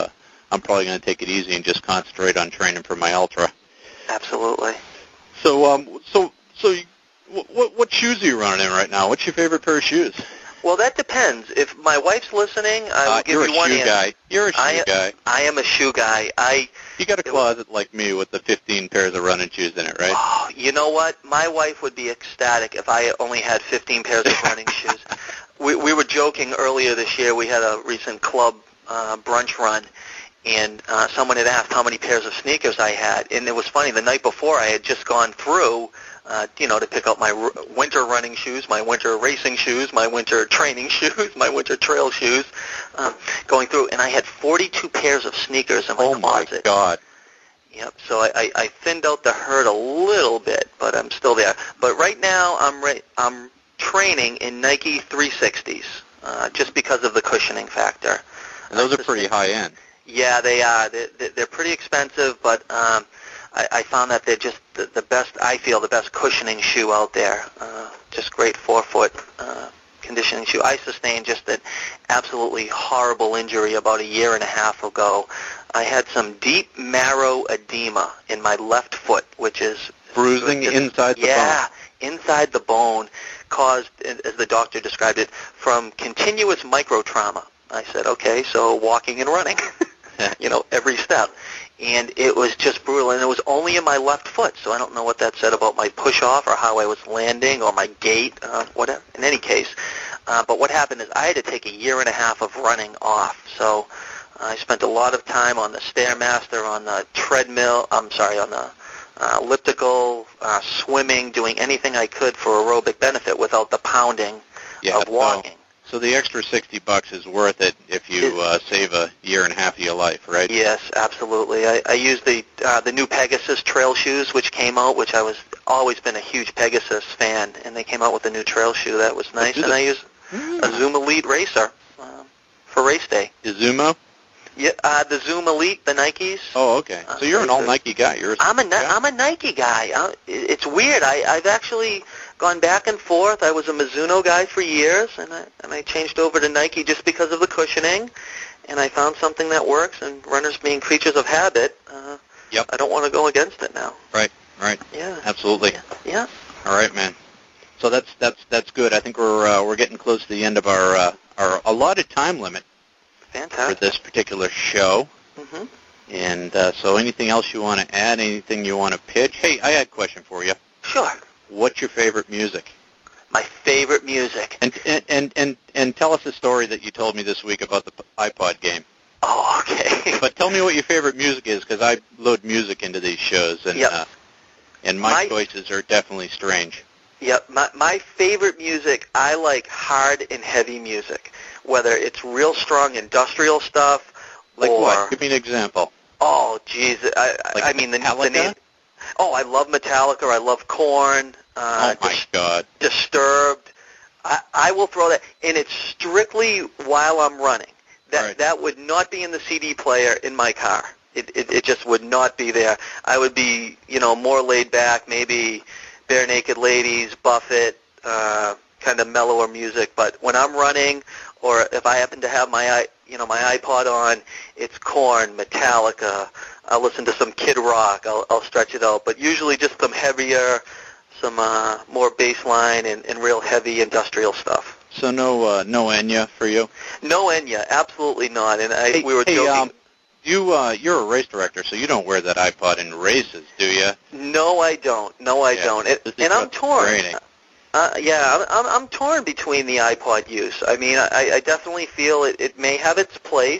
I'm probably going to take it easy and just concentrate on training for my ultra. Absolutely. So, um, so, so, you, what, what shoes are you running in right now? What's your favorite pair of shoes? Well, that depends. If my wife's listening, I will uh, give you're you one a shoe answer. guy. You're a shoe I, guy. I am a shoe guy. I. You got a closet like me with the fifteen pairs of running shoes in it, right? Oh, you know what? My wife would be ecstatic if I only had fifteen pairs of running shoes. We we were joking earlier this year. We had a recent club uh, brunch run, and uh, someone had asked how many pairs of sneakers I had, and it was funny. The night before, I had just gone through, uh, you know, to pick up my r- winter running shoes, my winter racing shoes, my winter training shoes, my winter trail shoes, uh, going through, and I had forty-two pairs of sneakers in my oh closet. my God. Yep. So I, I, I thinned out the herd a little bit, but I'm still there. But right now, I'm ra- I'm training in Nike three sixties, uh, just because of the cushioning factor. And those uh, are pretty high end. Yeah, they are. They're, they're pretty expensive, but um, I, I found that they're just the, the best, I feel, the best cushioning shoe out there. Uh, just great forefoot uh, conditioning shoe. I sustained just an absolutely horrible injury about a year and a half ago. I had some deep marrow edema in my left foot, which is... Bruising just, inside the yeah, bone. Yeah, inside the bone, caused, as the doctor described it, from continuous microtrauma. I said, okay, so walking and running, you know, every step. And it was just brutal, and it was only in my left foot, so I don't know what that said about my push-off or how I was landing or my gait, uh, whatever. In any case, uh, but what happened is I had to take a year and a half of running off, so I spent a lot of time on the Stairmaster, on the treadmill, I'm sorry, on the uh, elliptical, uh, swimming, doing anything I could for aerobic benefit without the pounding yeah, of walking. So, so the extra sixty bucks is worth it if you uh, save a year and a half of your life, right? Yes, absolutely. I, I used the uh, the new Pegasus trail shoes, which came out, which I was always been a huge Pegasus fan, and they came out with a new trail shoe that was nice, and I used a Zoom Elite Racer um, for race day. The Zumo? Yeah, uh, the Zoom Elite, the Nikes. Oh, okay. So you're an all Nike guy. You're a I'm a Ni- guy? I'm a Nike guy. I, it's weird. I, I've actually gone back and forth. I was a Mizuno guy for years, and I and I changed over to Nike just because of the cushioning, and I found something that works. And runners being creatures of habit, uh, yep. I don't want to go against it now. Right, right. Yeah. Absolutely. Yeah. yeah. All right, man. So that's that's that's good. I think we're uh, we're getting close to the end of our uh, our allotted time limit Fantastic. for this particular show. Mm-hmm. And uh, so anything else you want to add, anything you want to pitch? Hey, I had a question for you. Sure. What's your favorite music? My favorite music. And and, and, and, and tell us a story that you told me this week about the iPod game. Oh, okay. But tell me what your favorite music is, because I load music into these shows, and yep. uh, and my, my choices are definitely strange. Yep. My, my favorite music, I like hard and heavy music, whether it's real strong industrial stuff. Like or, what? Give me an example. Oh, geez. I, like I mean, the, Metallica? the name. Oh, I love Metallica. I love Korn. Uh, oh, my Dis- God. Disturbed. I, I will throw that. And it's strictly while I'm running. That right. that would not be in the C D player in my car. It, it it just would not be there. I would be, you know, more laid back, maybe Bare Naked Ladies, Buffett, uh, kind of mellower music. But when I'm running, or if I happen to have my, you know, my iPod on, it's Korn, Metallica. I'll listen to some Kid Rock. I'll, I'll stretch it out. But usually just some heavier, some uh, more bass line and, and real heavy industrial stuff. So no uh, no Enya for you? No Enya, absolutely not. And I, hey, we were hey, joking. Um, you, uh, you're a race director, so you don't wear that iPod in races, do you? No, I don't. No, I yeah, don't. It, and I'm torn. Uh, yeah, I'm, I'm, I'm torn between the iPod use. I mean, I, I definitely feel it, it may have its place.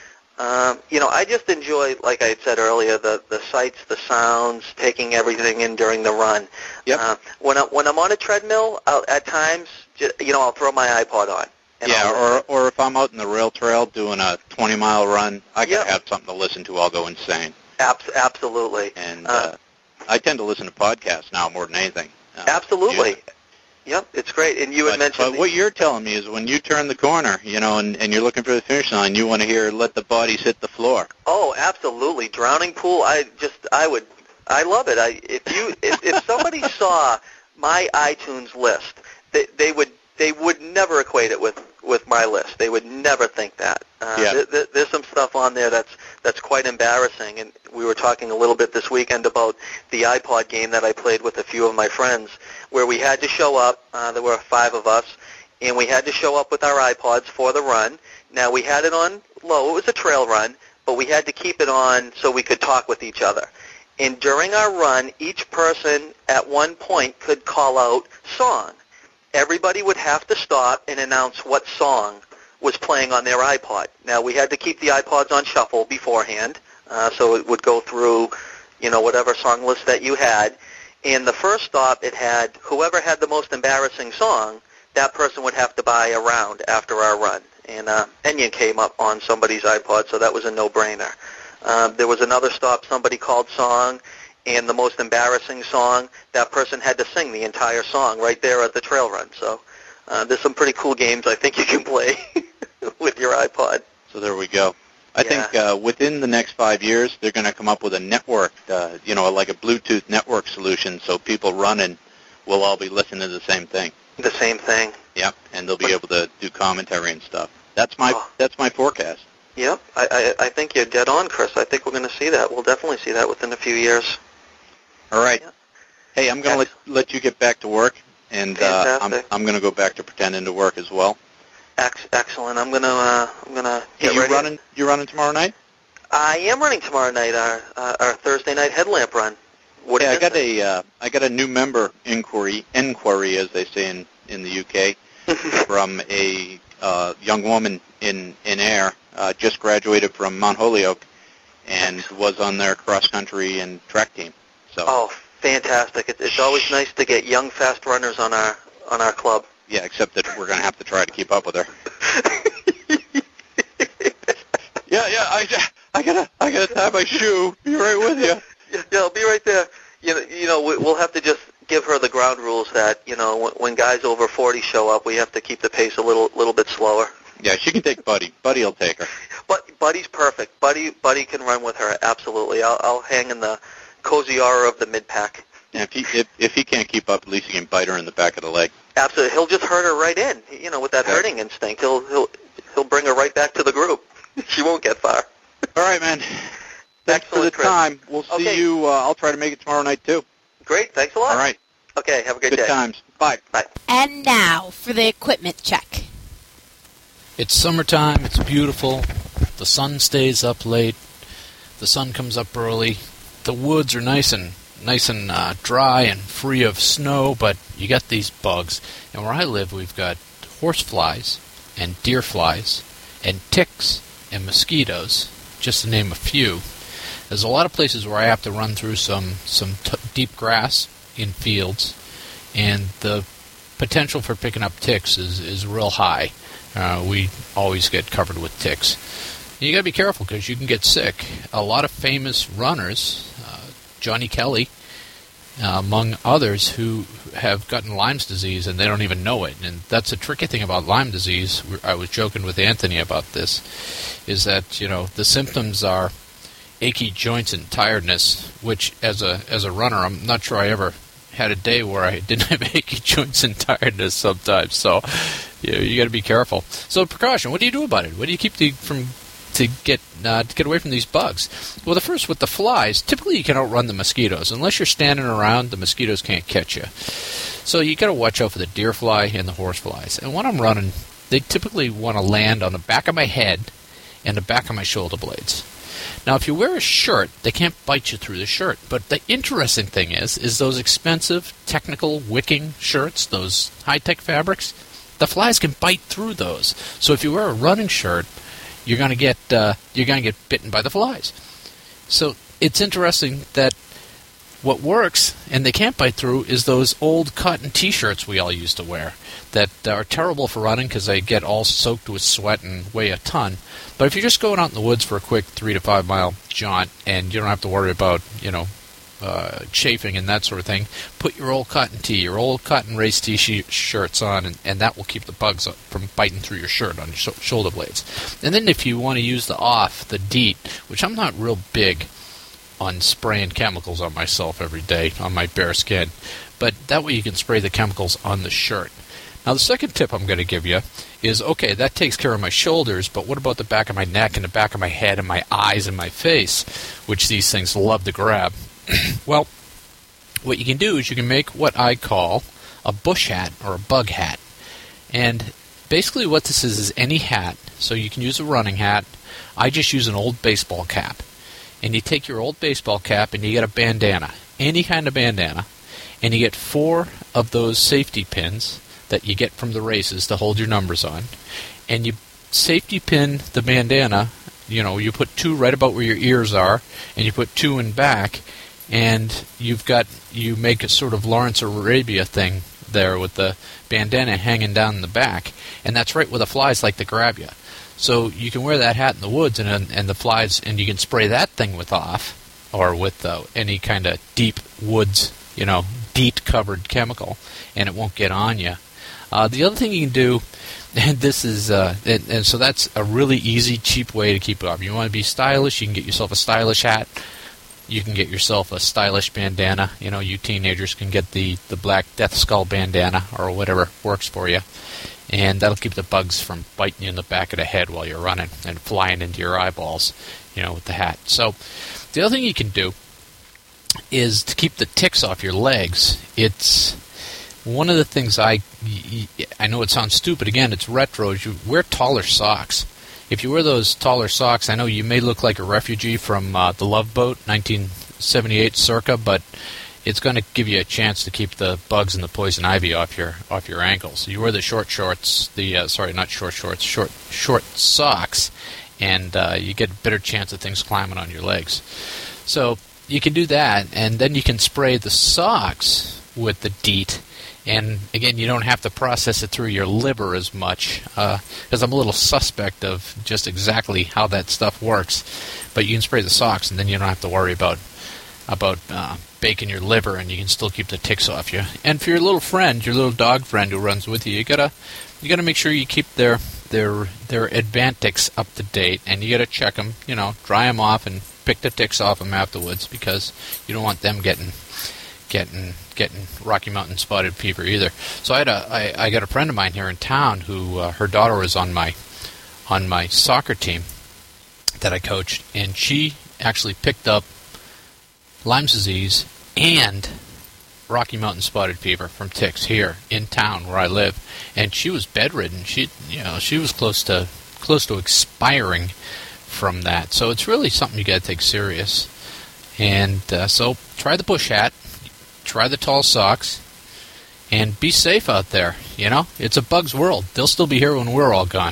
Um, you know, I just enjoy, like I had said earlier, the, the sights, the sounds, taking everything in during the run. Yep. Uh, when, I, when I'm on a treadmill, I'll, at times, just, you know, I'll throw my iPod on. And yeah, I'll, or or if I'm out in the rail trail doing a twenty-mile run, I yep. gotta have something to listen to. I'll go insane. Abs- absolutely. And uh, uh, I tend to listen to podcasts now more than anything. Uh, absolutely. music. Yep, it's great. And you but, had mentioned... But the, what you're telling me is when you turn the corner, you know, and, and you're looking for the finish line, you want to hear "Let the Bodies Hit the Floor." Oh, absolutely. Drowning Pool, I just, I would, I love it. I, if you, if, if somebody saw my iTunes list, they, they would they would never equate it with, with my list. They would never think that. Uh, Yeah. th- th- there's some stuff on there that's that's quite embarrassing, and we were talking a little bit this weekend about the iPod game that I played with a few of my friends, where we had to show up. Uh, there were five of us, and we had to show up with our iPods for the run. Now, we had it on low. It was a trail run, but we had to keep it on so we could talk with each other. And during our run, each person at one point could call out song. Everybody would have to stop and announce what song was playing on their iPod. Now, we had to keep the iPods on shuffle beforehand, uh, so it would go through, you know, whatever song list that you had. And the first stop, it had whoever had the most embarrassing song, that person would have to buy a round after our run. And uh, Enya came up on somebody's iPod, so that was a no-brainer. Um, there was another stop, somebody called song, and the most embarrassing song, that person had to sing the entire song right there at the trail run. So uh, there's some pretty cool games I think you can play with your iPod. So there we go. I Yeah. think uh, within the next five years, they're going to come up with a network, uh, you know, like a Bluetooth network solution, so people running will all be listening to the same thing. The same thing. Yep, and they'll be able to do commentary and stuff. That's my Oh. that's my forecast. Yep, I, I, I think you're dead on, Chris. I think we're going to see that. We'll definitely see that within a few years. All right. Yeah. Hey, I'm going to let let you get back to work, and uh, I'm Fantastic. I'm going to go back to pretending to work as well. Ex- excellent. I'm gonna uh, I'm gonna Hey, get you ready. running? You running tomorrow night? I am running tomorrow night. Our uh, our Thursday night headlamp run. What Yeah, I is got it? a uh, I got a new member inquiry inquiry as they say in, in the U K from a uh, young woman in in Ayr, uh, just graduated from Mount Holyoke, and was on their cross country and track team. So Oh, fantastic! It, it's always nice to get young, fast runners on our on our club. yeah, except that we're going to have to try to keep up with her. Yeah, yeah, I, I gotta I gotta tie my shoe. Be right with you. Yeah, yeah, I'll be right there. You know, you know, we- we'll have to just give her the ground rules that, you know, when, when guys over forty show up, we have to keep the pace a little little bit slower. Yeah, she can take Buddy. Buddy will take her. But Buddy's perfect. Buddy Buddy can run with her, absolutely. I'll, I'll hang in the cozy aura of the mid-pack. And if he if, if he can't keep up, at least he can bite her in the back of the leg. Absolutely. He'll just hurt her right in. You know, with that Yeah. herding instinct, he'll he'll he'll bring her right back to the group. She won't get far. All right, man. Thanks for the Excellent, Chris. time. We'll see Okay. you. Uh, I'll try to make it tomorrow night too. Great. Thanks a lot. All right. Okay. Have a good, Good day. times. Bye. Bye. And now for the equipment check. It's summertime, it's beautiful, the sun stays up late, the sun comes up early, the woods are nice and nice and uh, dry and free of snow, but you got these bugs. And where I live, we've got horseflies and deer flies and ticks and mosquitoes, just to name a few. There's a lot of places where I have to run through some, some t- deep grass in fields, and the potential for picking up ticks is, is real high. Uh, we always get covered with ticks. You got to be careful because you can get sick. A lot of famous runners, uh, Johnny Kelly, uh, among others, who have gotten Lyme's disease and they don't even know it. And that's a tricky thing about Lyme disease. I was joking with Anthony about this, is that, you know, the symptoms are achy joints and tiredness, which as a as a runner, I'm not sure I ever had a day where I didn't have achy joints and tiredness sometimes. So you know, you got to be careful. So precaution, what do you do about it? What do you keep the, from to get uh, to get away from these bugs? Well, the first with the flies, typically you can outrun the mosquitoes. Unless you're standing around, the mosquitoes can't catch you. So you got to watch out for the deer fly and the horse flies. And when I'm running, they typically want to land on the back of my head and the back of my shoulder blades. Now, if you wear a shirt, they can't bite you through the shirt. But the interesting thing is, is those expensive, technical wicking shirts, those high-tech fabrics, the flies can bite through those. So if you wear a running shirt, you're going to get uh, you're going to get bitten by the flies. So it's interesting that what works, and they can't bite through, is those old cotton T-shirts we all used to wear that are terrible for running because they get all soaked with sweat and weigh a ton. But if you're just going out in the woods for a quick three to five mile jaunt and you don't have to worry about, you know, uh, chafing and that sort of thing, put your old cotton tee, your old cotton race T-shirts on, and, and that will keep the bugs from biting through your shirt on your sh- shoulder blades. And then if you want to use the off, the DEET, which I'm not real big on spraying chemicals on myself every day on my bare skin, but that way you can spray the chemicals on the shirt. Now, the second tip I'm going to give you is, okay, that takes care of my shoulders, but what about the back of my neck and the back of my head and my eyes and my face, which these things love to grab? Well, what you can do is you can make what I call a bush hat or a bug hat. And basically what this is is any hat. So you can use a running hat. I just use an old baseball cap. And you take your old baseball cap and you get a bandana, any kind of bandana, and you get four of those safety pins that you get from the races to hold your numbers on. And you safety pin the bandana, you know, you put two right about where your ears are, and you put two in back, and you've got, you make a sort of Lawrence of Arabia thing there with the bandana hanging down in the back, and that's right where the flies like to grab you. So you can wear that hat in the woods, and and the flies, and you can spray that thing with off, or with uh, any kind of deep woods, you know, DEET-covered chemical, and it won't get on you. Uh, the other thing you can do, and this is, uh, and, and so that's a really easy, cheap way to keep it up. You want to be stylish, you can get yourself a stylish hat. You can get yourself a stylish bandana. You know, you teenagers can get the, the black death skull bandana or whatever works for you. And that'll keep the bugs from biting you in the back of the head while you're running and flying into your eyeballs, you know, with the hat. So the other thing you can do is to keep the ticks off your legs. It's one of the things I, I know it sounds stupid. Again, it's retro. Is you wear taller socks. If you wear those taller socks, I know you may look like a refugee from uh, the Love Boat, nineteen seventy-eight circa, but it's going to give you a chance to keep the bugs and the poison ivy off your off your ankles. You wear the short shorts, the uh, sorry, not short shorts, short short socks, and uh, you get a better chance of things climbing on your legs. So you can do that, and then you can spray the socks with the DEET. And again, you don't have to process it through your liver as much, because uh, I'm a little suspect of just exactly how that stuff works. But you can spray the socks, and then you don't have to worry about about uh, baking your liver, and you can still keep the ticks off you. And for your little friend, your little dog friend who runs with you, you gotta you gotta make sure you keep their their their Advantix up to date, and you gotta check them, you know, dry them off, and pick the ticks off them afterwards, because you don't want them getting getting getting Rocky Mountain spotted fever either. So I had a I, I got a friend of mine here in town who uh, her daughter was on my on my soccer team that I coached, and she actually picked up Lyme disease and Rocky Mountain spotted fever from ticks here in town where I live, and she was bedridden. She you know she was close to close to expiring from that. So it's really something you got to take serious. And uh, so try the bush hat. Try the tall socks, and be safe out there. You know, it's a bug's world. They'll still be here when we're all gone.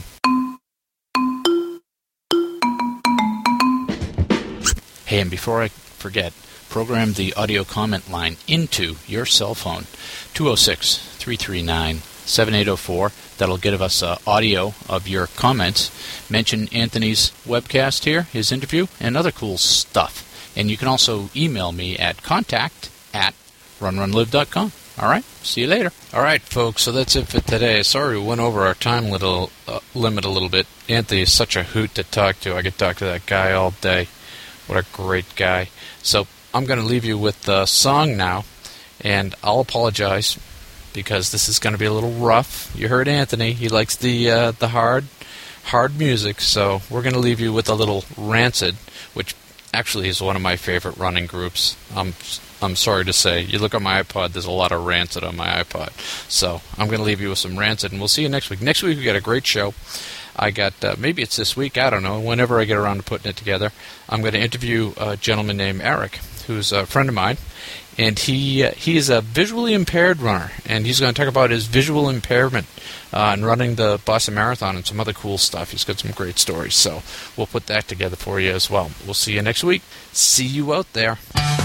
Hey, and before I forget, program the audio comment line into your cell phone, two oh six, three three nine, seven eight oh four. That'll give us uh, audio of your comments. Mention Anthony's webcast here, his interview, and other cool stuff. And you can also email me at contact at run run live dot com. All right, see you later. All right, folks, so that's it for today. Sorry we went over our time little uh, limit a little bit. Anthony is such a hoot to talk to. I could talk to that guy all day. What a great guy. So I'm going to leave you with a song now, and I'll apologize because this is going to be a little rough. You heard Anthony. He likes the uh, the hard, hard music, so we're going to leave you with a little Rancid, which actually is one of my favorite running groups. I'm I'm sorry to say. You look on my iPod, there's a lot of Rancid on my iPod. So I'm going to leave you with some Rancid, and we'll see you next week. Next week we got a great show. I got, uh, maybe it's this week, I don't know, whenever I get around to putting it together, I'm going to interview a gentleman named Eric, who's a friend of mine, and he uh, he is a visually impaired runner, and he's going to talk about his visual impairment uh, and running the Boston Marathon and some other cool stuff. He's got some great stories, so we'll put that together for you as well. We'll see you next week. See you out there.